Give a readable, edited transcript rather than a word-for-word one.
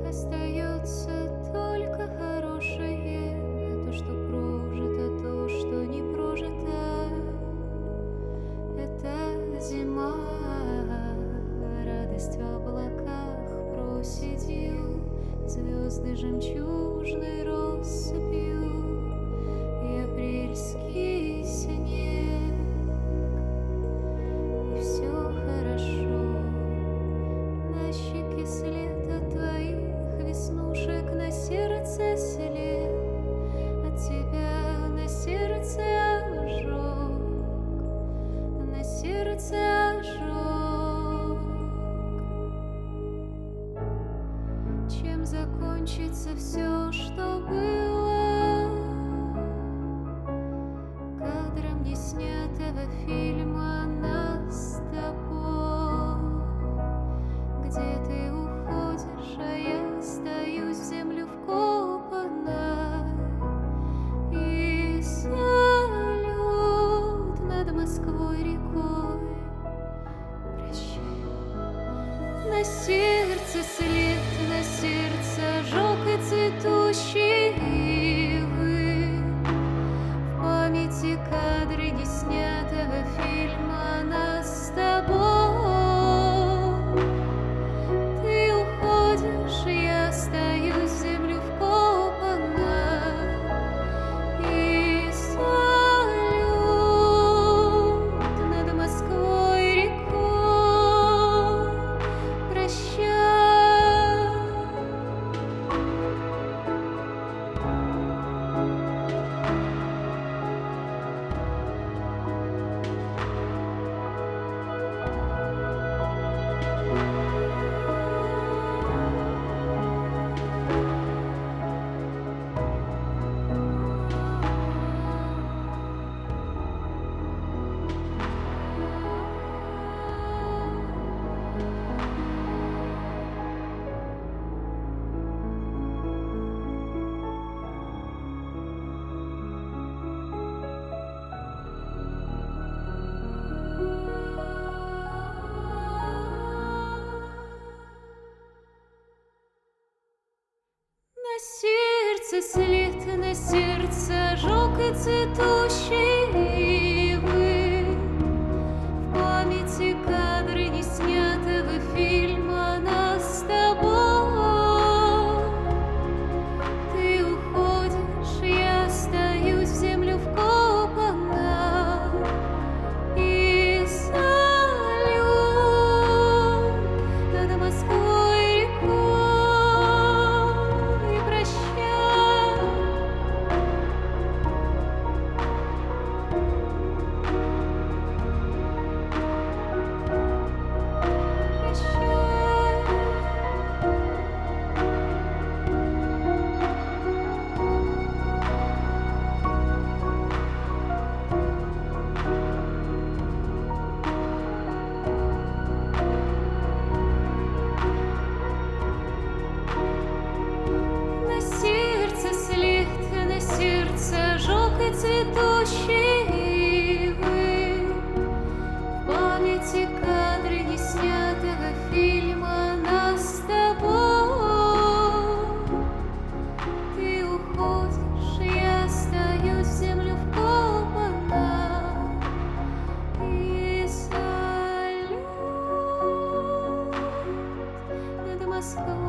Остается только хорошее, то, что прожито, то, что не прожито. Это зима, радость в облаках просидел, звезды жемчужной россыпью и апрельский снег. И все хорошо, на щеке след от твоих веснушек, на сердце след от тебя, на сердце ожог, на сердце ожог. Чем закончится все, что было, кадром не снятого фильма нас с тобой, где ты уходишь, а я остаюсь в землю вкопанной. И салют над Москвой рекой. Прощай. На сердце след, на сердце ожог и цветущие ивы. В памяти кадры неснятого фильма нас с тобой. Ты уходишь, я остаюсь в землю вкопанной. И салют над Москвой рекой. Прощай. На сердце след, на сердце ожог и цветущие ивы. В памяти кадры неснятого фильма нас с тобой. Ты уходишь, я остаюсь в землю вкопанной. И салют над Москвой рекой. На сердце след, на сердце ожог и цветущие ивы. В памяти кадры неснятого фильма нас с тобой. Ты уходишь, я остаюсь в землю вкопанной. И салют над Москвой.